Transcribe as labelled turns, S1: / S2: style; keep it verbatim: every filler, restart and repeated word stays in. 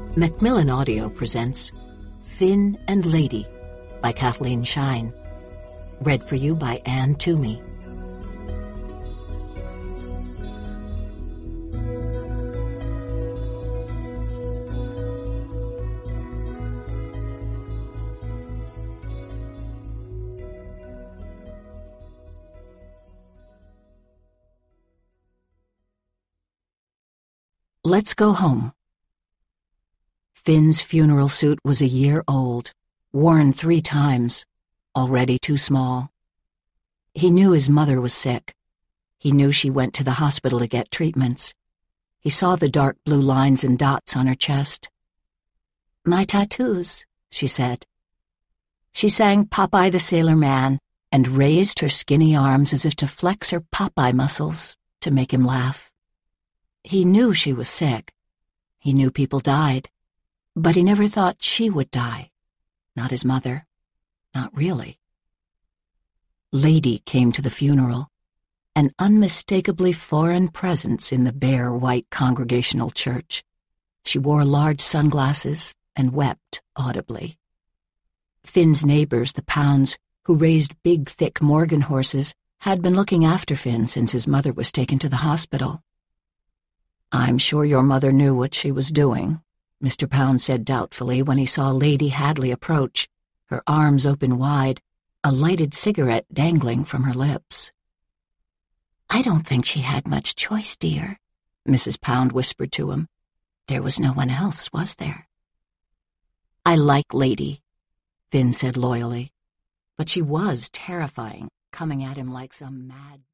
S1: Macmillan Audio presents Finn and Lady by Kathleen Shine. Read for you by Anne Toomey. Let's go home. Finn's funeral suit was a year old, worn three times, already too small. He knew his mother was sick. He knew she went to the hospital to get treatments. He saw the dark blue lines and dots on her chest. "My tattoos," she said. She sang Popeye the Sailor Man and raised her skinny arms as if to flex her Popeye muscles to make him laugh. He knew she was sick. He knew people died. But he never thought she would die. Not his mother. Not really. Lady came to the funeral, an unmistakably foreign presence in the bare white Congregational church. She wore large sunglasses and wept audibly. Finn's neighbors, the Pounds, who raised big, thick Morgan horses, had been looking after Finn since his mother was taken to the hospital. "I'm sure your mother knew what she was doing," Mister Pound said doubtfully when he saw Lady Hadley approach, her arms open wide, a lighted cigarette dangling from her lips. "I don't think she had much choice, dear," Missus Pound whispered to him. "There was no one else, was there?" "I like Lady," Finn said loyally, but she was terrifying, coming at him like some mad